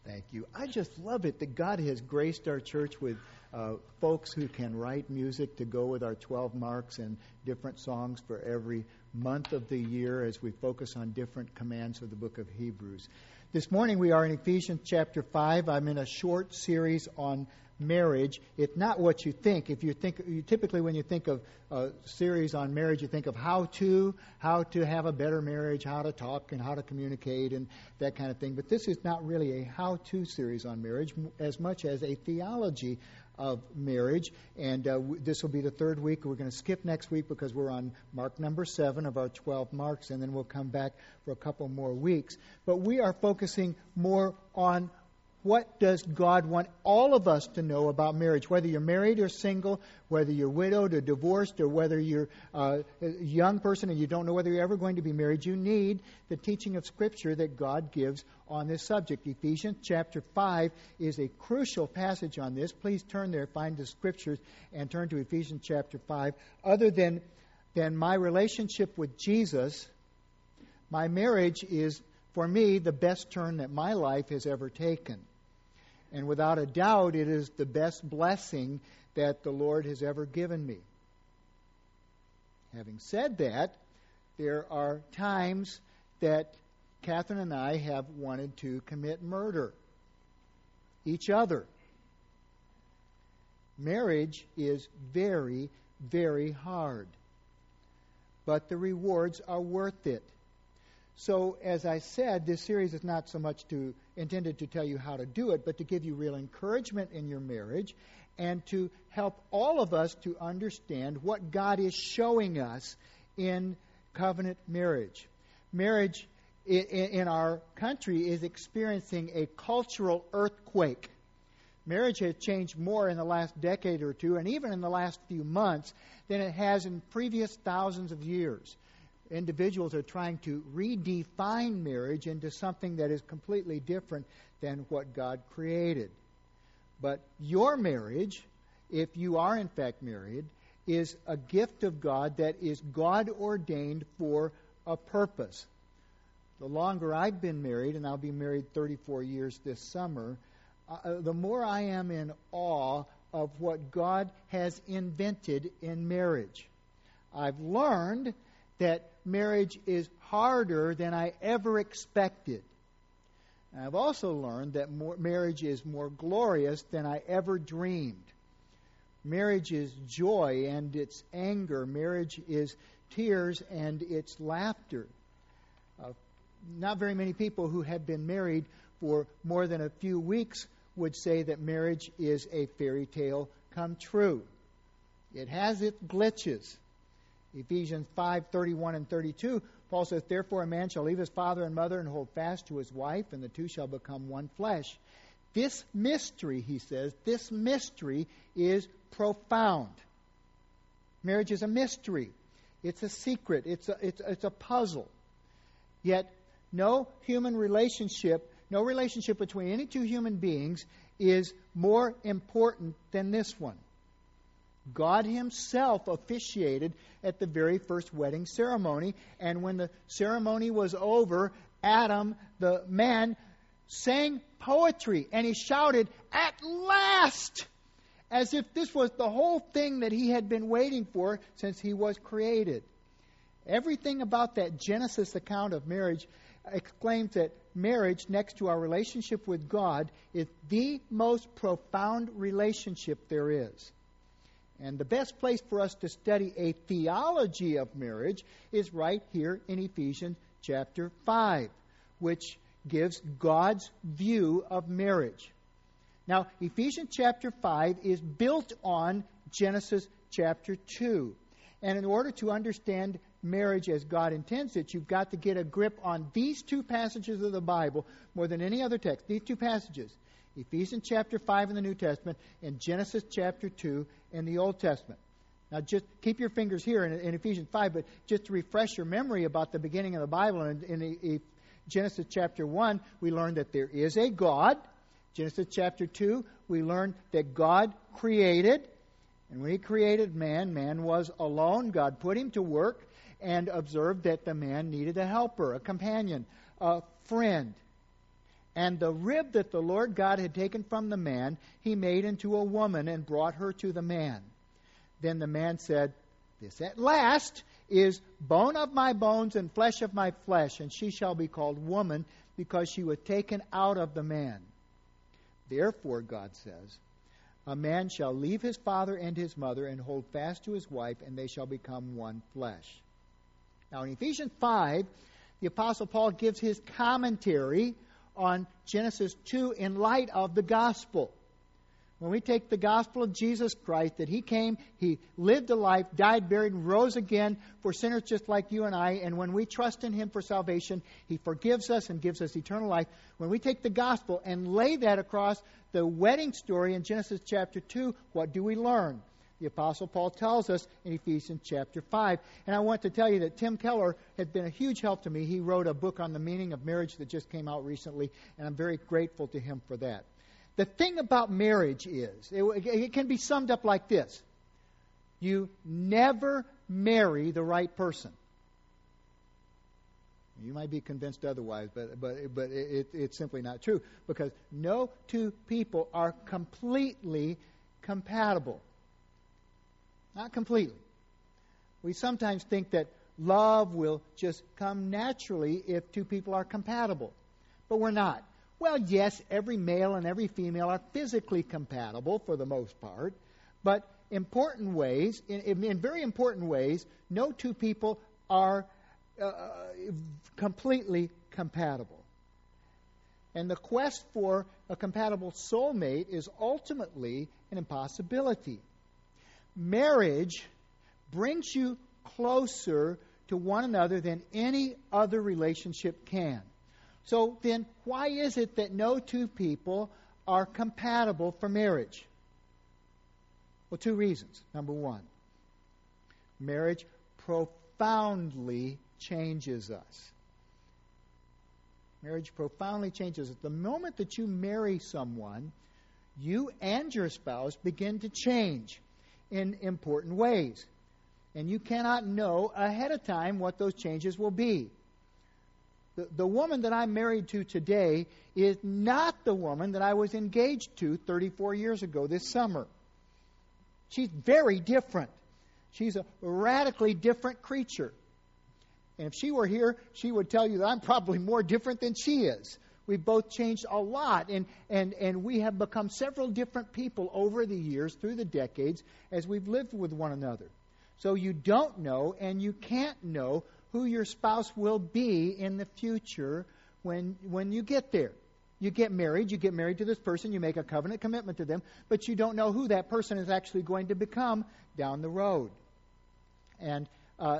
Thank you. I just love it that God has graced our church with folks who can write music to go with our 12 marks and different songs for every month of the year as we focus on different commands of the book of Hebrews. This morning we are in Ephesians chapter 5. I'm in a short series on marriage. It's not what you think. Typically when you think of a series on marriage, you think of how to have a better marriage, how to talk and how to communicate and that kind of thing. But this is not really a how-to series on marriage as much as a theology of marriage. And this will be the third week. We're going to skip next week because we're on mark number 7 of our 12 marks, and then we'll come back for a couple more weeks. But we are focusing more on what does God want all of us to know about marriage, whether you're married or single, whether you're widowed or divorced, or whether you're a young person and you don't know whether you're ever going to be married. You need the teaching of Scripture that God gives on this subject. Ephesians chapter 5 is a crucial passage on this. Please turn there, find the Scriptures, and turn to Ephesians chapter 5. Other than my relationship with Jesus, my marriage is, for me, the best turn that my life has ever taken. And without a doubt, it is the best blessing that the Lord has ever given me. Having said that, there are times that Catherine and I have wanted to commit murder. Each other. Marriage is very, very hard. But the rewards are worth it. So, as I said, this series is not so much intended to tell you how to do it, but to give you real encouragement in your marriage and to help all of us to understand what God is showing us in covenant marriage. Marriage in our country is experiencing a cultural earthquake. Marriage has changed more in the last decade or two, and even in the last few months, than it has in previous thousands of years. Individuals are trying to redefine marriage into something that is completely different than what God created. But your marriage, if you are in fact married, is a gift of God that is God ordained for a purpose. The longer I've been married, and I'll be married 34 years this summer, the more I am in awe of what God has invented in marriage. I've learned that marriage is harder than I ever expected. And I've also learned that marriage is more glorious than I ever dreamed. Marriage is joy and it's anger. Marriage is tears and it's laughter. Not very many people who have been married for more than a few weeks would say that marriage is a fairy tale come true. It has its glitches. Ephesians 5:31 and 32, Paul says, "Therefore a man shall leave his father and mother and hold fast to his wife, and the two shall become one flesh." This mystery, he says, this mystery is profound. Marriage is a mystery. It's a secret. It's a puzzle. Yet no relationship between any two human beings is more important than this one. God himself officiated at the very first wedding ceremony, and when the ceremony was over, Adam, the man, sang poetry, and he shouted, "At last!" as if this was the whole thing that he had been waiting for since he was created. Everything about that Genesis account of marriage exclaims that marriage, next to our relationship with God, is the most profound relationship there is. And the best place for us to study a theology of marriage is right here in Ephesians chapter 5, which gives God's view of marriage. Now, Ephesians chapter 5 is built on Genesis chapter 2. And in order to understand marriage as God intends it, you've got to get a grip on these two passages of the Bible more than any other text. These two passages. Ephesians chapter 5 in the New Testament and Genesis chapter 2 in the Old Testament. Now just keep your fingers here in Ephesians 5, but just to refresh your memory about the beginning of the Bible, in Genesis chapter 1, we learned that there is a God. Genesis chapter 2, we learned that God created. And when he created man, man was alone. God put him to work and observed that the man needed a helper, a companion, a friend. And the rib that the Lord God had taken from the man, he made into a woman and brought her to the man. Then the man said, This at last is bone of my bones and flesh of my flesh, and she shall be called woman, because she was taken out of the man. Therefore, God says, a man shall leave his father and his mother and hold fast to his wife, and they shall become one flesh. Now, in Ephesians 5, the Apostle Paul gives his commentary on Genesis 2 in light of the gospel. When we take the gospel of Jesus Christ, that he came, he lived a life, died, buried, and rose again for sinners just like you and I, and when we trust in him for salvation, he forgives us and gives us eternal life. When we take the gospel and lay that across the wedding story in Genesis chapter 2, what do we learn? The Apostle Paul tells us in Ephesians chapter 5. And I want to tell you that Tim Keller has been a huge help to me. He wrote a book on the meaning of marriage that just came out recently, and I'm very grateful to him for that. The thing about marriage is, it can be summed up like this. You never marry the right person. You might be convinced otherwise, but it's simply not true, because no two people are completely compatible. Not completely. We sometimes think that love will just come naturally if two people are compatible, but we're not. Well, yes, every male and every female are physically compatible for the most part, but important ways, in very important ways, no two people are completely compatible. And the quest for a compatible soulmate is ultimately an impossibility. Marriage brings you closer to one another than any other relationship can. So then, why is it that no two people are compatible for marriage? Well, two reasons. Number one, marriage profoundly changes us. Marriage profoundly changes us. The moment that you marry someone, you and your spouse begin to change in important ways. And you cannot know ahead of time what those changes will be. The woman that I'm married to today is not the woman that I was engaged to 34 years ago this summer. She's very different. She's a radically different creature. And if she were here, she would tell you that I'm probably more different than she is. We've both changed a lot, and we have become several different people over the years, through the decades, as we've lived with one another. So you don't know, and you can't know who your spouse will be in the future when you get there. You get married to this person, you make a covenant commitment to them, but you don't know who that person is actually going to become down the road. And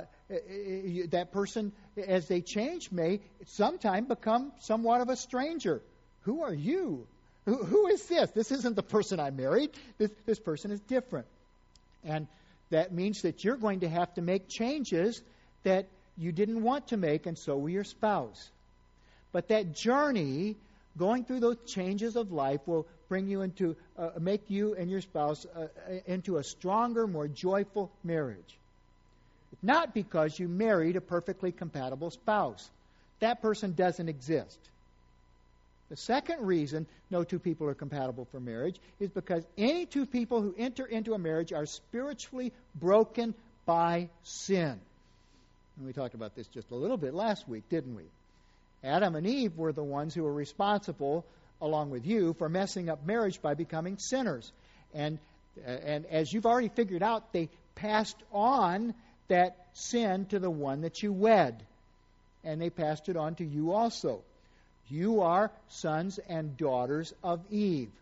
that person, as they change, may sometime become somewhat of a stranger. Who are you? Who is this? This isn't the person I married. This person is different. And that means that you're going to have to make changes that you didn't want to make, and so will your spouse. But that journey, going through those changes of life, will bring you into, make you and your spouse into a stronger, more joyful marriage. Not because you married a perfectly compatible spouse. That person doesn't exist. The second reason no two people are compatible for marriage is because any two people who enter into a marriage are spiritually broken by sin. And we talked about this just a little bit last week, didn't we? Adam and Eve were the ones who were responsible, along with you, for messing up marriage by becoming sinners. And as you've already figured out, they passed on that sin to the one that you wed. And they passed it on to you also. You are sons and daughters of Eve.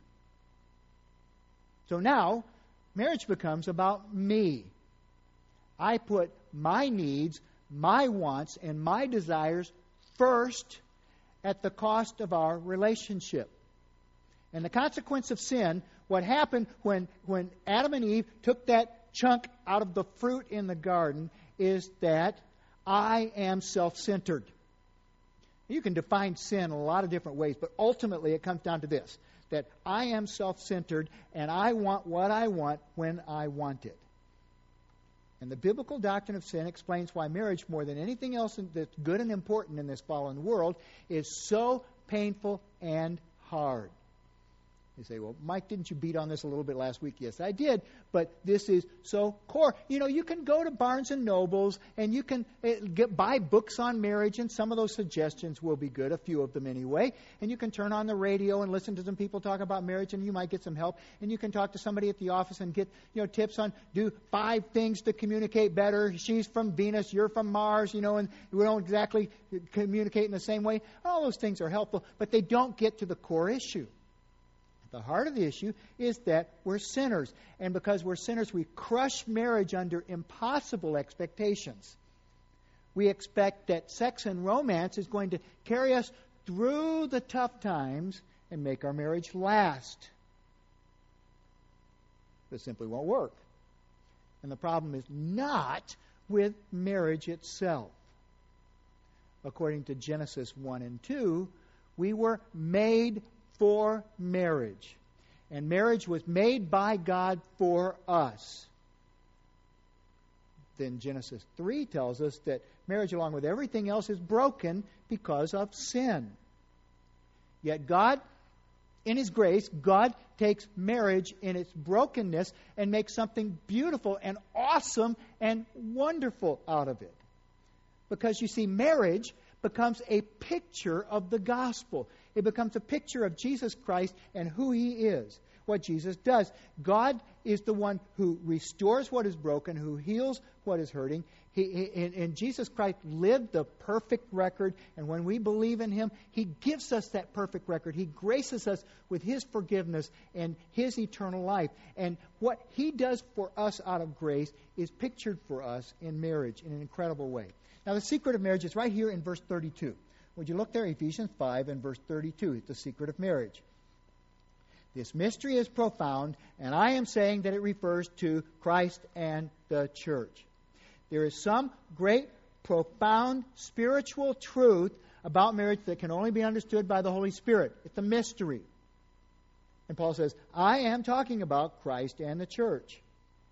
So now, marriage becomes about me. I put my needs, my wants, and my desires first at the cost of our relationship. And the consequence of sin, what happened when Adam and Eve took that chunk out of the fruit in the garden, is that I am self-centered. You can define sin in a lot of different ways, but ultimately it comes down to this, that I am self-centered and I want what I want when I want it. And the biblical doctrine of sin explains why marriage, more than anything else that's good and important in this fallen world, is so painful, and hard. You say, well, Mike, didn't you beat on this a little bit last week? Yes, I did, but this is so core. You know, you can go to Barnes & Nobles, and you can buy books on marriage, and some of those suggestions will be good, a few of them anyway. And you can turn on the radio and listen to some people talk about marriage, and you might get some help. And you can talk to somebody at the office and get, tips on do 5 things to communicate better. She's from Venus, you're from Mars, and we don't exactly communicate in the same way. All those things are helpful, but they don't get to the core issue. The heart of the issue is that we're sinners. And because we're sinners, we crush marriage under impossible expectations. We expect that sex and romance is going to carry us through the tough times and make our marriage last. This simply won't work. And the problem is not with marriage itself. According to Genesis 1 and 2, we were made for marriage. And marriage was made by God for us. Then Genesis 3 tells us that marriage, along with everything else, is broken because of sin. Yet God, in His grace, God takes marriage in its brokenness and makes something beautiful and awesome and wonderful out of it. Because you see, marriage becomes a picture of the gospel. It becomes a picture of Jesus Christ and who He is, what Jesus does. God is the one who restores what is broken, who heals what is hurting. And Jesus Christ lived the perfect record, and when we believe in Him, He gives us that perfect record. He graces us with His forgiveness and His eternal life. And what He does for us out of grace is pictured for us in marriage in an incredible way. Now, the secret of marriage is right here in verse 32. Would you look there? Ephesians 5 and verse 32. It's the secret of marriage. This mystery is profound, and I am saying that it refers to Christ and the church. There is some great, profound spiritual truth about marriage that can only be understood by the Holy Spirit. It's a mystery. And Paul says, I am talking about Christ and the church.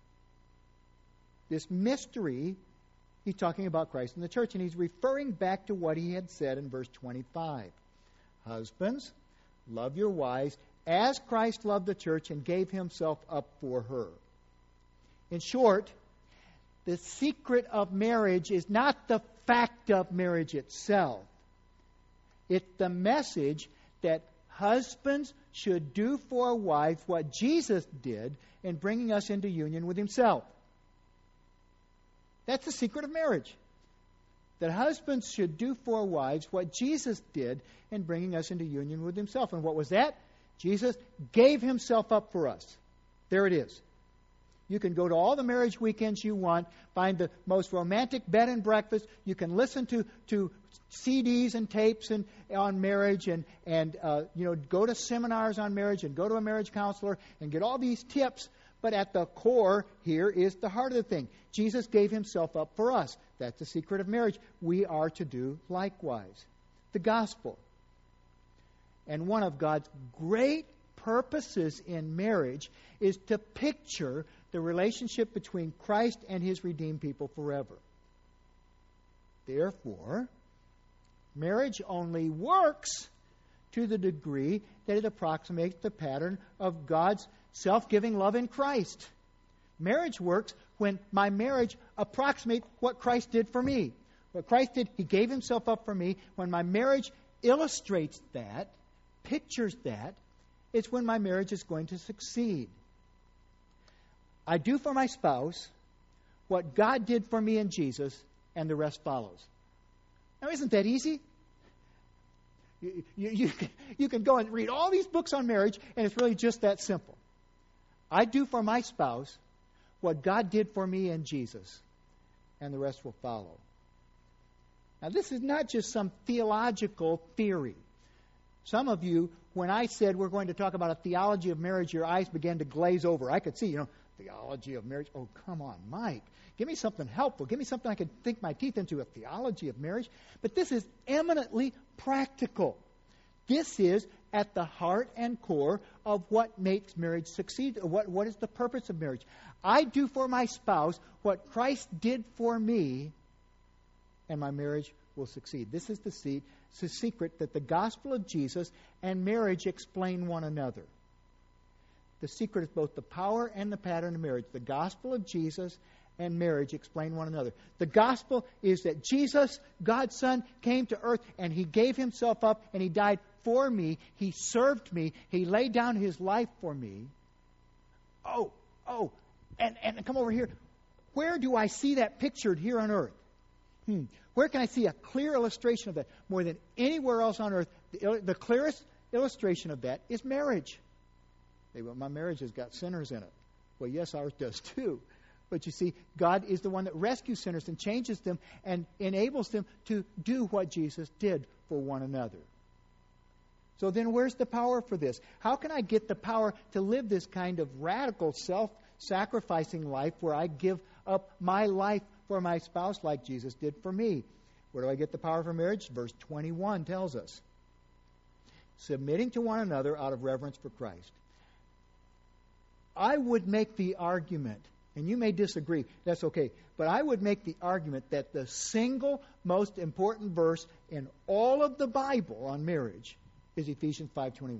This mystery, he's talking about Christ and the church, and he's referring back to what he had said in verse 25. Husbands, love your wives as Christ loved the church and gave Himself up for her. In short, the secret of marriage is not the fact of marriage itself. It's the message that husbands should do for a wife what Jesus did in bringing us into union with Himself. That's the secret of marriage. That husbands should do for wives what Jesus did in bringing us into union with Himself. And what was that? Jesus gave Himself up for us. There it is. You can go to all the marriage weekends you want, find the most romantic bed and breakfast. You can listen to CDs and tapes on marriage and go to seminars on marriage and go to a marriage counselor and get all these tips. But at the core here is the heart of the thing. Jesus gave Himself up for us. That's the secret of marriage. We are to do likewise. The gospel. And one of God's great purposes in marriage is to picture the relationship between Christ and His redeemed people forever. Therefore, marriage only works to the degree that it approximates the pattern of God's self-giving love in Christ. Marriage works when my marriage approximates what Christ did for me. What Christ did, He gave Himself up for me. When my marriage illustrates that, pictures that, it's when my marriage is going to succeed. I do for my spouse what God did for me in Jesus, and the rest follows. Now, isn't that easy? You can go and read all these books on marriage, and it's really just that simple. I do for my spouse what God did for me in Jesus, and the rest will follow. Now, this is not just some theological theory. Some of you, when I said we're going to talk about a theology of marriage, your eyes began to glaze over. I could see, theology of marriage. Oh, come on, Mike. Give me something helpful. Give me something I can sink my teeth into, a theology of marriage. But this is eminently practical. This is at the heart and core of what makes marriage succeed. What is the purpose of marriage? I do for my spouse what Christ did for me, and my marriage will succeed. This is the secret that the gospel of Jesus and marriage explain one another. The secret is both the power and the pattern of marriage. The gospel of Jesus and marriage explain one another. The gospel is that Jesus, God's Son, came to earth and He gave Himself up and He died for me. He served me. He laid down His life for me. And come over here. Where do I see that pictured here on earth? Where can I see a clear illustration of that? More than anywhere else on earth, the clearest illustration of that is marriage. Hey, well, my marriage has got sinners in it. Well, yes, ours does too. But you see, God is the one that rescues sinners and changes them and enables them to do what Jesus did for one another. So then where's the power for this? How can I get the power to live this kind of radical self-sacrificing life where I give up my life for my spouse like Jesus did for me? Where do I get the power for marriage? Verse 21 tells us. Submitting to one another out of reverence for Christ. I would make the argument, and you may disagree, that's okay, but I would make the argument that the single most important verse in all of the Bible on marriage is Ephesians 5:21.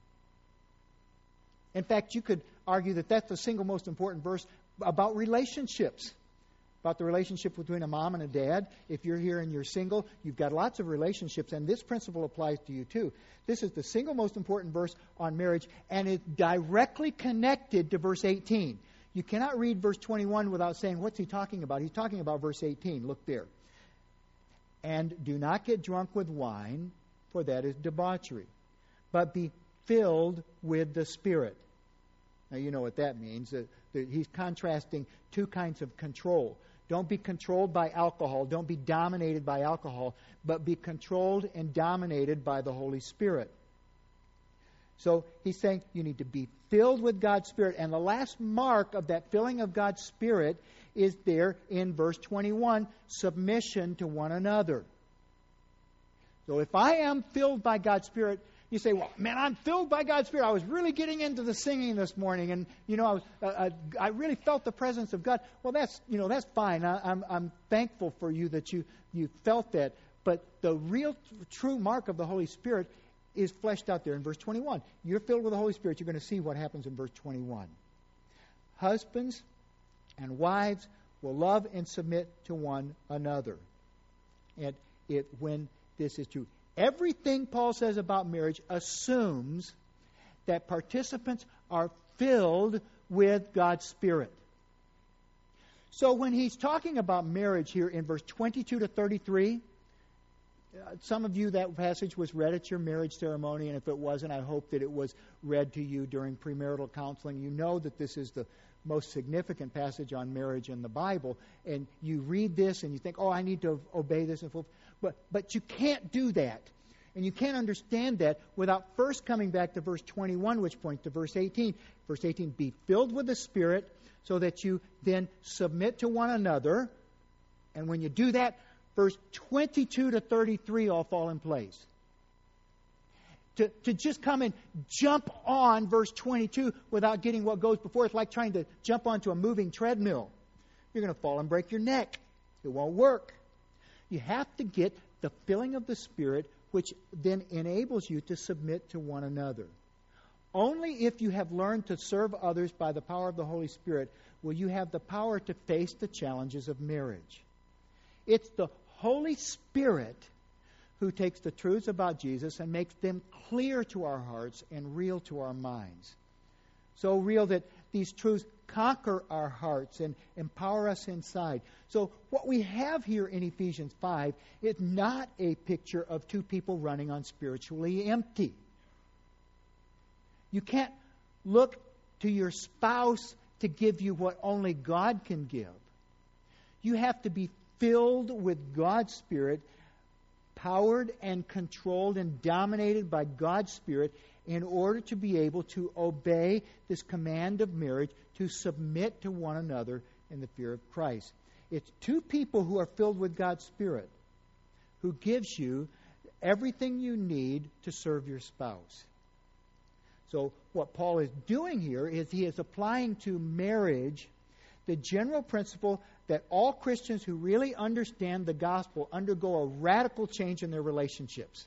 In fact, you could argue that that's the single most important verse about relationships, about the relationship between a mom and a dad. If you're here and you're single, you've got lots of relationships, and this principle applies to you too. This is the single most important verse on marriage, and it's directly connected to verse 18. You cannot read verse 21 without saying, what's he talking about? He's talking about verse 18. Look there. And do not get drunk with wine, for that is debauchery, but be filled with the Spirit. Now, you know what that means. He's contrasting two kinds of control. Don't be controlled by alcohol. Don't be dominated by alcohol, but be controlled and dominated by the Holy Spirit. So he's saying you need to be filled with God's Spirit. And the last mark of that filling of God's Spirit is there in verse 21, submission to one another. So if I am filled by God's Spirit, you say, well, man, I'm filled by God's Spirit. I was really getting into the singing this morning, and I really felt the presence of God. Well, that's fine. I'm thankful for you that you felt that. But the real, true mark of the Holy Spirit is fleshed out there in verse 21. You're filled with the Holy Spirit. You're going to see what happens in verse 21. Husbands and wives will love and submit to one another. And when this is true, everything Paul says about marriage assumes that participants are filled with God's Spirit. So when he's talking about marriage here in verse 22 to 33, some of you, that passage was read at your marriage ceremony, and if it wasn't, I hope that it was read to you during premarital counseling. You know that this is the most significant passage on marriage in the Bible, and you read this and you think, oh, I need to obey this. But you can't do that. And you can't understand that without first coming back to verse 21, which points to verse 18. Verse 18, be filled with the Spirit so that you then submit to one another. And when you do that, verse 22 to 33 all fall in place. To just come and jump on verse 22 without getting what goes before, it's like trying to jump onto a moving treadmill. You're going to fall and break your neck. It won't work. You have to get the filling of the Spirit, which then enables you to submit to one another. Only if you have learned to serve others by the power of the Holy Spirit will you have the power to face the challenges of marriage. It's the Holy Spirit who takes the truths about Jesus and makes them clear to our hearts and real to our minds. So real that these truths conquer our hearts and empower us inside. So what we have here in Ephesians 5 is not a picture of two people running on spiritually empty. You can't look to your spouse to give you what only God can give. You have to be filled with God's Spirit, powered and controlled and dominated by God's Spirit in order to be able to obey this command of marriage, to submit to one another in the fear of Christ. It's two people who are filled with God's Spirit who gives you everything you need to serve your spouse. So what Paul is doing here is he is applying to marriage the general principle that all Christians who really understand the gospel undergo a radical change in their relationships.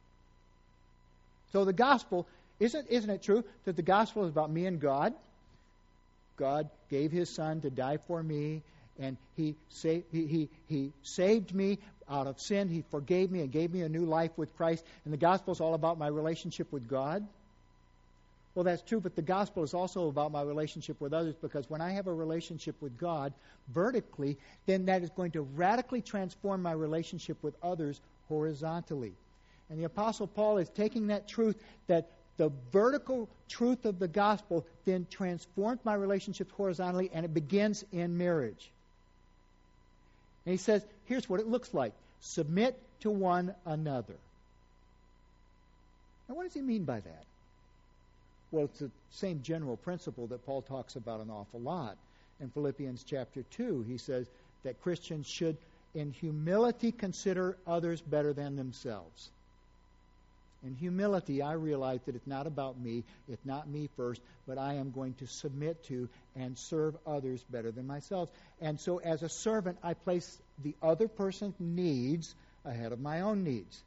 So the gospel, isn't it true that the gospel is about me and God? God gave His Son to die for me, and He saved me out of sin. He forgave me and gave me a new life with Christ. And the gospel is all about my relationship with God. Well, that's true, but the gospel is also about my relationship with others, because when I have a relationship with God vertically, then that is going to radically transform my relationship with others horizontally. And the Apostle Paul is taking that truth, that the vertical truth of the gospel then transforms my relationships horizontally, and it begins in marriage. And he says, here's what it looks like. Submit to one another. Now, what does he mean by that? Well, it's the same general principle that Paul talks about an awful lot. In Philippians chapter 2, he says that Christians should, in humility, consider others better than themselves. In humility, I realize that it's not about me, it's not me first, but I am going to submit to and serve others better than myself. And so as a servant, I place the other person's needs ahead of my own needs.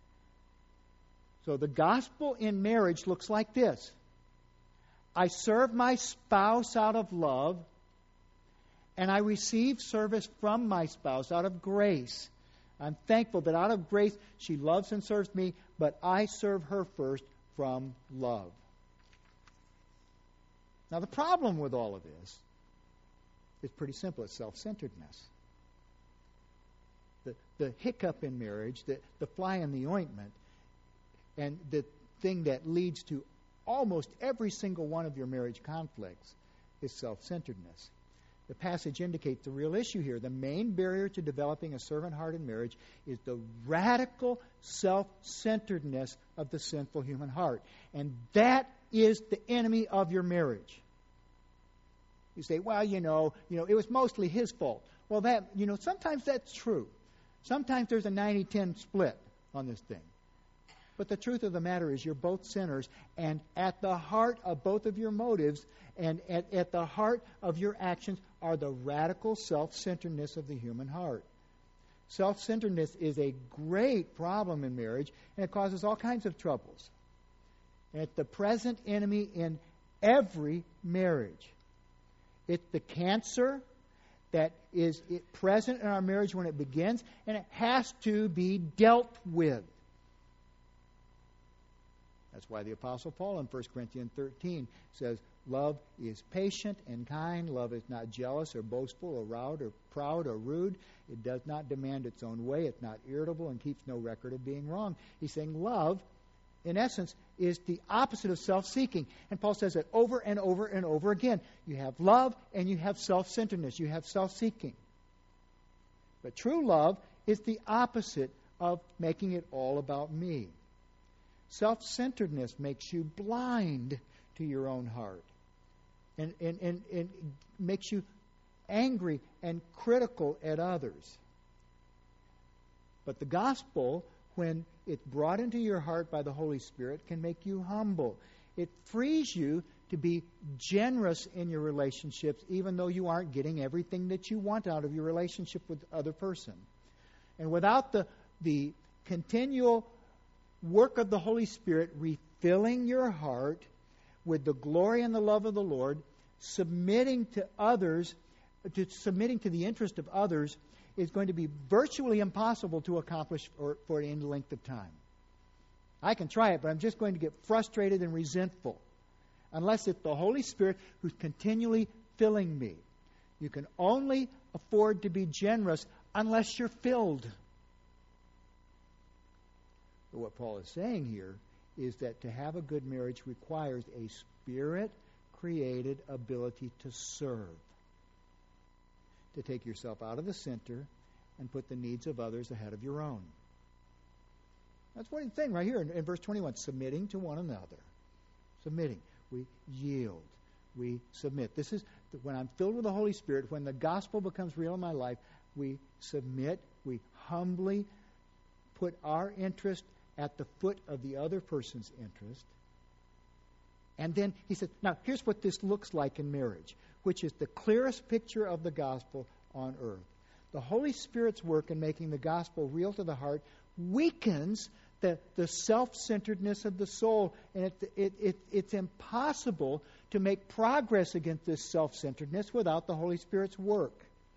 So the gospel in marriage looks like this. I serve my spouse out of love, and I receive service from my spouse out of grace. I'm thankful that out of grace she loves and serves me, but I serve her first from love. Now, the problem with all of this is pretty simple. It's self-centeredness. The hiccup in marriage, the fly in the ointment, and the thing that leads to almost every single one of your marriage conflicts is self-centeredness. The passage indicates the real issue here. The main barrier to developing a servant heart in marriage is the radical self-centeredness of the sinful human heart. And that is the enemy of your marriage. You say, well, it was mostly his fault. Well, sometimes that's true. Sometimes there's a 90-10 split on this thing. But the truth of the matter is you're both sinners, and at the heart of both of your motives and at the heart of your actions are the radical self-centeredness of the human heart. Self-centeredness is a great problem in marriage, and it causes all kinds of troubles. And it's the present enemy in every marriage. It's the cancer that is present in our marriage when it begins, and it has to be dealt with. That's why the Apostle Paul in 1 Corinthians 13 says, love is patient and kind. Love is not jealous or boastful or proud or rude. It does not demand its own way. It's not irritable and keeps no record of being wrong. He's saying love, in essence, is the opposite of self-seeking. And Paul says that over and over and over again. You have love and you have self-centeredness. You have self-seeking. But true love is the opposite of making it all about me. Self-centeredness makes you blind to your own heart and makes you angry and critical at others. But the gospel, when it's brought into your heart by the Holy Spirit, can make you humble. It frees you to be generous in your relationships, even though you aren't getting everything that you want out of your relationship with the other person. And without the continual work of the Holy Spirit refilling your heart with the glory and the love of the Lord, submitting to the interest of others, is going to be virtually impossible to accomplish for any length of time. I can try it, but I'm just going to get frustrated and resentful unless it's the Holy Spirit who's continually filling me. You can only afford to be generous unless you're filled. But what Paul is saying here is that to have a good marriage requires a Spirit-created ability to serve, to take yourself out of the center and put the needs of others ahead of your own. That's what he's saying right here in verse 21, submitting to one another. Submitting. We yield. We submit. This is when I'm filled with the Holy Spirit, when the gospel becomes real in my life, we submit, we humbly put our interest at the foot of the other person's interest, And then he said, now here's what this looks like in marriage, which is the clearest picture of the gospel on earth. The Holy Spirit's work in making the gospel real to the heart weakens the self-centeredness of the soul. And it's impossible to make progress against this self-centeredness without the Holy Spirit's work.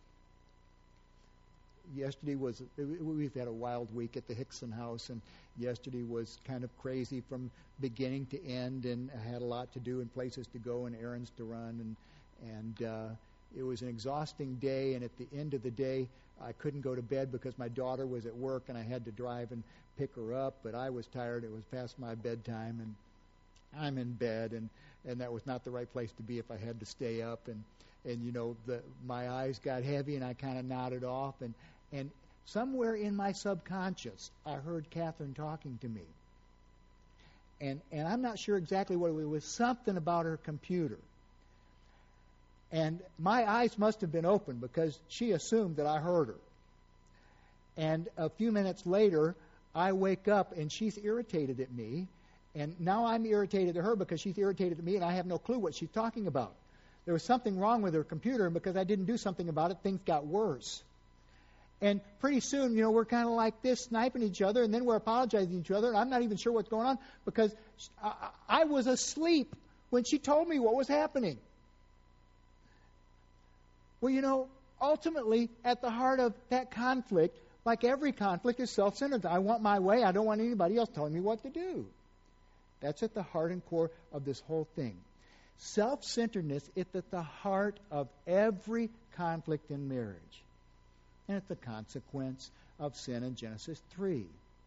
Yesterday we've had a wild week at the Hickson house, and yesterday was kind of crazy from beginning to end, and I had a lot to do and places to go and errands to run, and it was an exhausting day, and at the end of the day I couldn't go to bed because my daughter was at work and I had to drive and pick her up, but I was tired. It was past my bedtime, and I'm in bed, and that was not the right place to be if I had to stay up, and you know, my eyes got heavy and I kind of nodded off, and somewhere in my subconscious I heard Catherine talking to me, and I'm not sure exactly what it was. It was something about her computer. And my eyes must have been open because she assumed that I heard her. And a few minutes later, I wake up and she's irritated at me. And now I'm irritated at her because she's irritated at me, and I have no clue what she's talking about. There was something wrong with her computer, and because I didn't do something about it, things got worse. And pretty soon, you know, we're kind of like this, sniping each other, and then we're apologizing to each other, and I'm not even sure what's going on because I was asleep when she told me what was happening. Well, you know, ultimately, at the heart of that conflict, like every conflict, is self-centered. I want my way. I don't want anybody else telling me what to do. That's at the heart and core of this whole thing. Self-centeredness is at the heart of every conflict in marriage. And it's the consequence of sin in Genesis 3.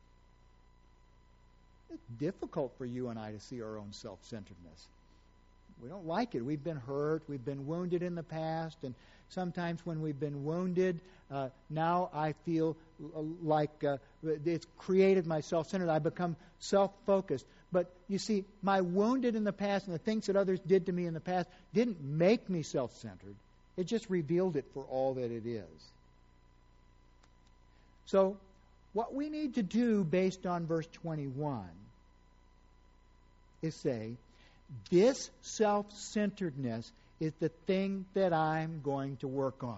It's difficult for you and I to see our own self-centeredness. We don't like it. We've been hurt. We've been wounded in the past. And sometimes when we've been wounded, now I feel like it's created my self-centered. I become self-focused. But you see, my wounded in the past and the things that others did to me in the past didn't make me self-centered. It just revealed it for all that it is. So what we need to do based on verse 21 is say, this self-centeredness is the thing that I'm going to work on.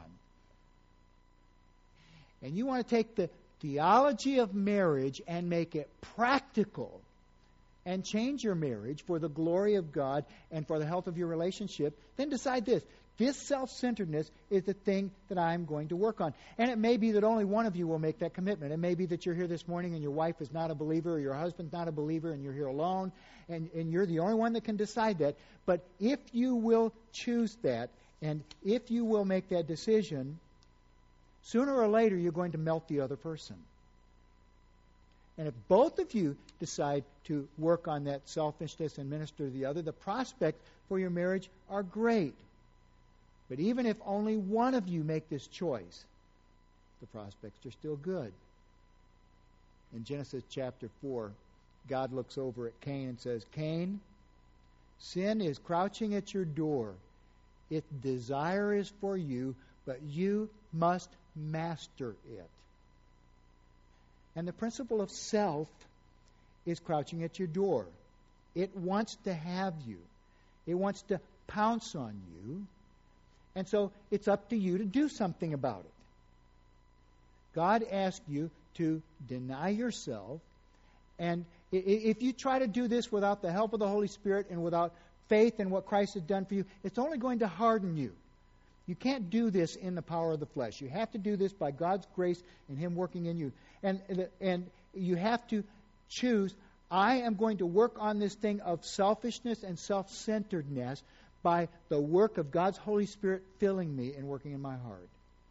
And you want to take the theology of marriage and make it practical and change your marriage for the glory of God and for the health of your relationship, then decide this. This self-centeredness is the thing that I'm going to work on. And it may be that only one of you will make that commitment. It may be that you're here this morning and your wife is not a believer, or your husband's not a believer, and you're here alone, and you're the only one that can decide that. But if you will choose that, and if you will make that decision, sooner or later you're going to melt the other person. And if both of you decide to work on that selfishness and minister to the other, the prospects for your marriage are great. But even if only one of you make this choice, the prospects are still good. In Genesis chapter 4, God looks over at Cain and says, Cain, sin is crouching at your door. Its desire is for you, but you must master it. And the principle of self is crouching at your door. It wants to have you. It wants to pounce on you. And so it's up to you to do something about it. God asks you to deny yourself. And if you try to do this without the help of the Holy Spirit and without faith in what Christ has done for you, it's only going to harden you. You can't do this in the power of the flesh. You have to do this by God's grace and Him working in you. And you have to choose, I am going to work on this thing of selfishness and self-centeredness by the work of God's Holy Spirit filling me and working in my heart.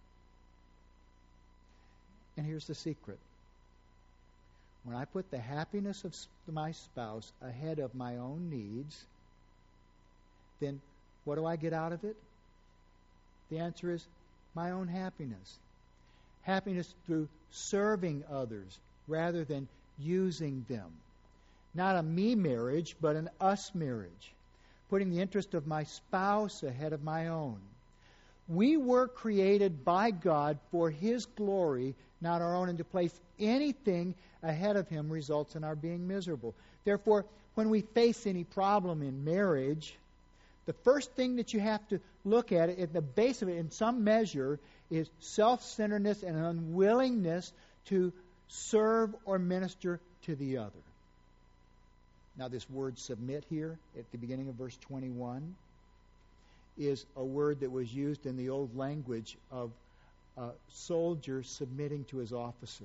And here's the secret. When I put the happiness of my spouse ahead of my own needs, then what do I get out of it? The answer is my own happiness. Happiness through serving others rather than using them. Not a me marriage, but an us marriage. Putting the interest of my spouse ahead of my own. We were created by God for His glory, not our own, and to place anything ahead of Him results in our being miserable. Therefore, when we face any problem in marriage, the first thing that you have to look at, at the base of it in some measure, is self-centeredness and unwillingness to serve or minister to the other. Now, this word submit here at the beginning of verse 21 is a word that was used in the old language of a soldier submitting to his officer.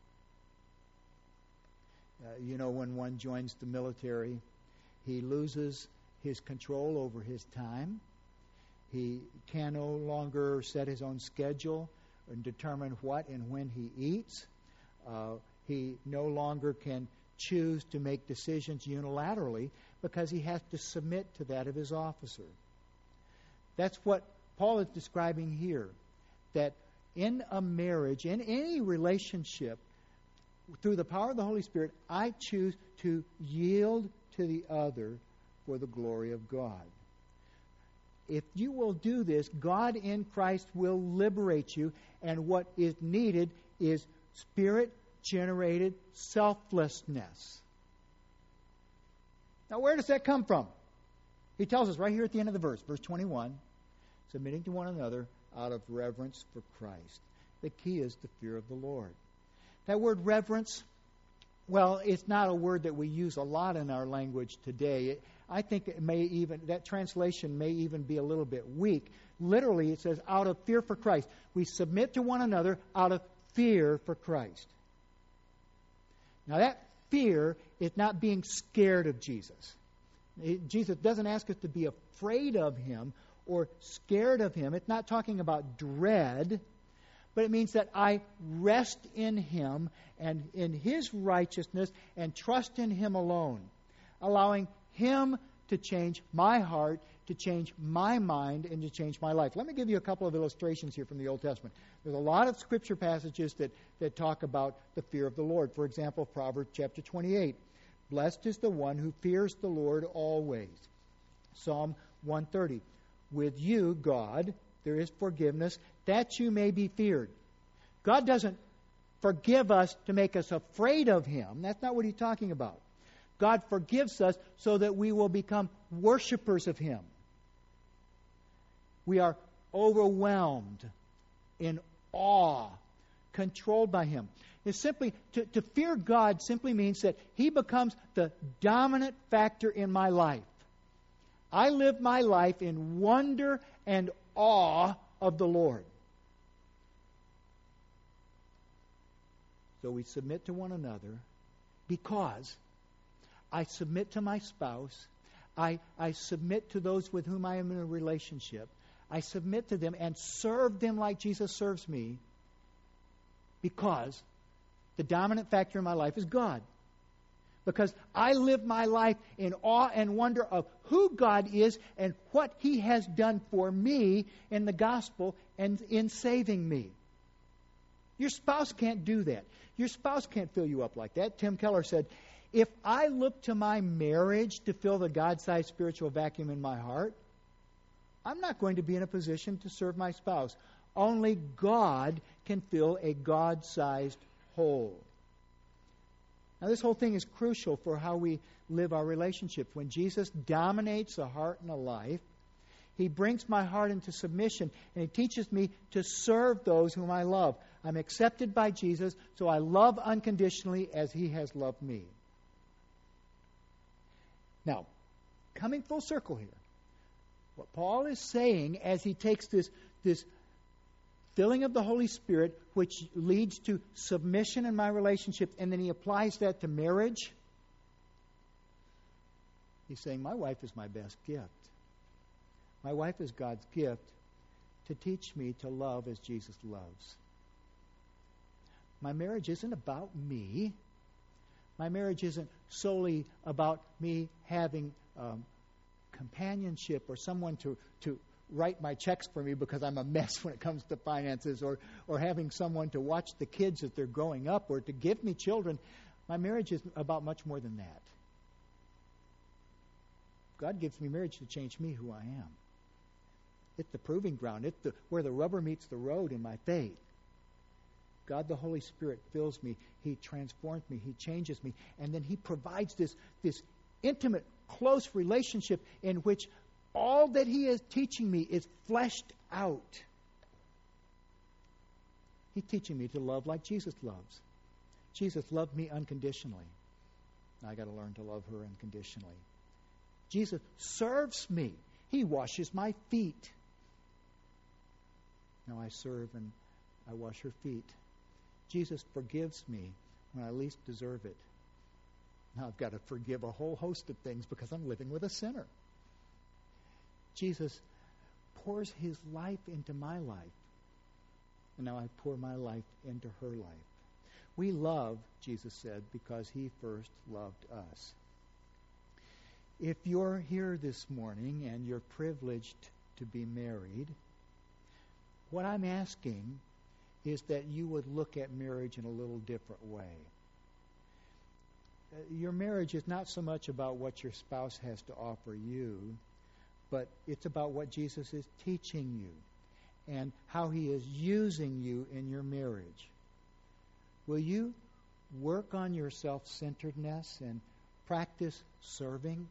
When one joins the military, he loses his control over his time. He can no longer set his own schedule and determine what and when he eats. He no longer can choose to make decisions unilaterally because he has to submit to that of his officer. That's what Paul is describing here, that in a marriage, in any relationship, through the power of the Holy Spirit, I choose to yield to the other for the glory of God. If you will do this, God in Christ will liberate you, and what is needed is Spirit-generated selflessness. Now, where does that come from? He tells us right here at the end of the verse 21, submitting to one another out of reverence for Christ. The key is the fear of the Lord. That word reverence, well, it's not a word that we use a lot in our language today. I think that translation may even be a little bit weak. Literally, it says, out of fear for Christ. We submit to one another out of fear for Christ. Now, that fear is not being scared of Jesus. Jesus doesn't ask us to be afraid of Him or scared of Him. It's not talking about dread, but it means that I rest in Him and in His righteousness and trust in Him alone, allowing Him to change my heart, to change my mind, and to change my life. Let me give you a couple of illustrations here from the Old Testament. There's a lot of Scripture passages that talk about the fear of the Lord. For example, Proverbs chapter 28. Blessed is the one who fears the Lord always. Psalm 130. With you, God, there is forgiveness, that you may be feared. God doesn't forgive us to make us afraid of Him. That's not what He's talking about. God forgives us so that we will become worshipers of Him. We are overwhelmed in awe, controlled by Him. It's simply, to fear God simply means that He becomes the dominant factor in my life. I live my life in wonder and awe of the Lord. So we submit to one another because I submit to my spouse. I submit to those with whom I am in a relationship. I submit to them and serve them like Jesus serves me because the dominant factor in my life is God. Because I live my life in awe and wonder of who God is and what He has done for me in the gospel and in saving me. Your spouse can't do that. Your spouse can't fill you up like that. Tim Keller said, if I look to my marriage to fill the God-sized spiritual vacuum in my heart, I'm not going to be in a position to serve my spouse. Only God can fill a God-sized hole. Now, this whole thing is crucial for how we live our relationship. When Jesus dominates a heart and a life, He brings my heart into submission, and He teaches me to serve those whom I love. I'm accepted by Jesus, so I love unconditionally as He has loved me. Now, coming full circle here, what Paul is saying as he takes this filling of the Holy Spirit, which leads to submission in my relationship, and then he applies that to marriage, he's saying, my wife is my best gift. My wife is God's gift to teach me to love as Jesus loves. My marriage isn't about me. My marriage isn't solely about me having companionship or someone to write my checks for me because I'm a mess when it comes to finances, or having someone to watch the kids as they're growing up, or to give me children. My marriage is about much more than that. God gives me marriage to change me who I am. It's the proving ground. It's where the rubber meets the road in my faith. God the Holy Spirit fills me. He transforms me. He changes me. And then He provides this intimate, close relationship in which all that He is teaching me is fleshed out. He's teaching me to love like Jesus loves. Jesus loved me unconditionally. I got to learn to love her unconditionally. Jesus serves me. He washes my feet. Now I serve and I wash her feet. Jesus forgives me when I least deserve it. Now I've got to forgive a whole host of things because I'm living with a sinner. Jesus pours His life into my life. And now I pour my life into her life. We love, Jesus said, because He first loved us. If you're here this morning and you're privileged to be married, what I'm asking is that you would look at marriage in a little different way. Your marriage is not so much about what your spouse has to offer you, but it's about what Jesus is teaching you and how He is using you in your marriage. Will you work on your self-centeredness and practice serving?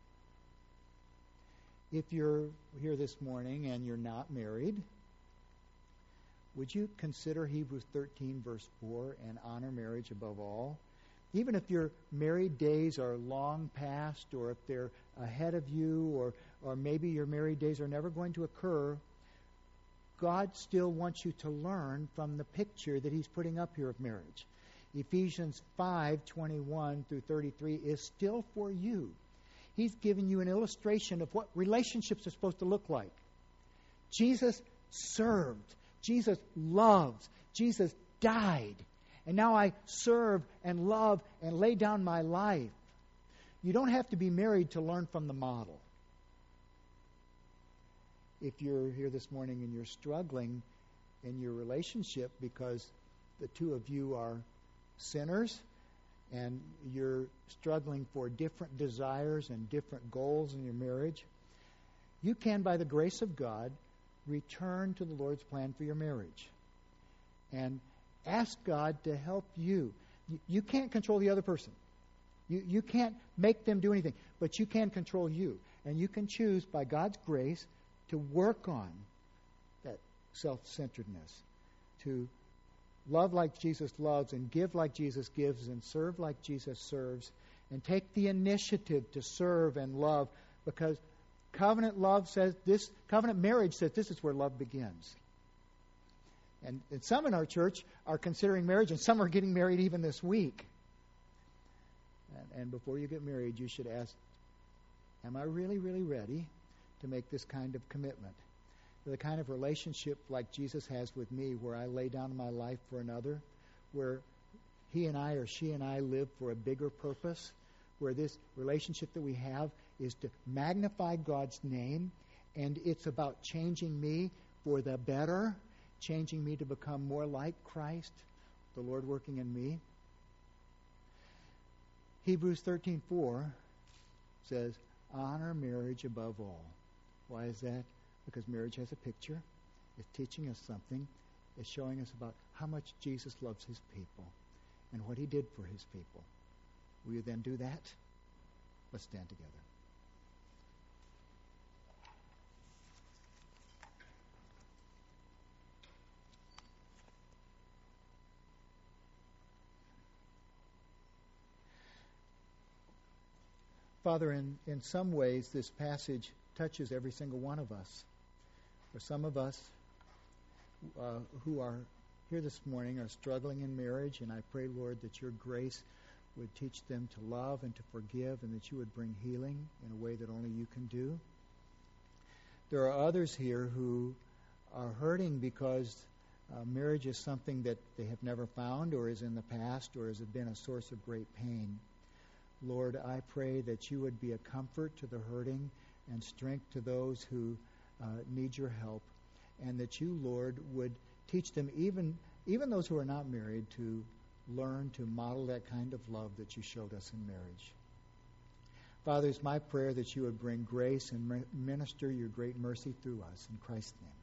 If you're here this morning and you're not married, would you consider Hebrews 13, verse 4, and honor marriage above all? Even if your married days are long past, or if they're ahead of you, or maybe your married days are never going to occur, God still wants you to learn from the picture that He's putting up here of marriage. Ephesians 5:21 through 33 is still for you. He's given you an illustration of what relationships are supposed to look like. Jesus served. Jesus loves. Jesus died. And now I serve and love and lay down my life. You don't have to be married to learn from the model. If you're here this morning and you're struggling in your relationship because the two of you are sinners and you're struggling for different desires and different goals in your marriage, you can, by the grace of God, return to the Lord's plan for your marriage and ask God to help you. You can't control the other person. You can't make them do anything, but you can control you. And you can choose, by God's grace, to work on that self-centeredness, to love like Jesus loves and give like Jesus gives and serve like Jesus serves, and take the initiative to serve and love, because covenant marriage says this is where love begins. And some in our church are considering marriage, and some are getting married even this week. And before you get married, you should ask, am I really, really ready to make this kind of commitment? The kind of relationship like Jesus has with me, where I lay down my life for another, where he and I or she and I live for a bigger purpose, where this relationship that we have is to magnify God's name, and it's about changing me for the better, changing me to become more like Christ, the Lord working in me. Hebrews 13:4 says, honor marriage above all. Why is that? Because marriage has a picture. It's teaching us something. It's showing us about how much Jesus loves His people and what He did for His people. Will you then do that? Let's stand together. Father, in some ways, this passage touches every single one of us. For some of us who are here this morning are struggling in marriage, and I pray, Lord, that your grace would teach them to love and to forgive, and that you would bring healing in a way that only you can do. There are others here who are hurting because marriage is something that they have never found, or is in the past, or has been a source of great pain. Lord, I pray that you would be a comfort to the hurting and strength to those who need your help, and that you, Lord, would teach them, even those who are not married, to learn to model that kind of love that you showed us in marriage. Father, it's my prayer that you would bring grace and minister your great mercy through us. In Christ's name.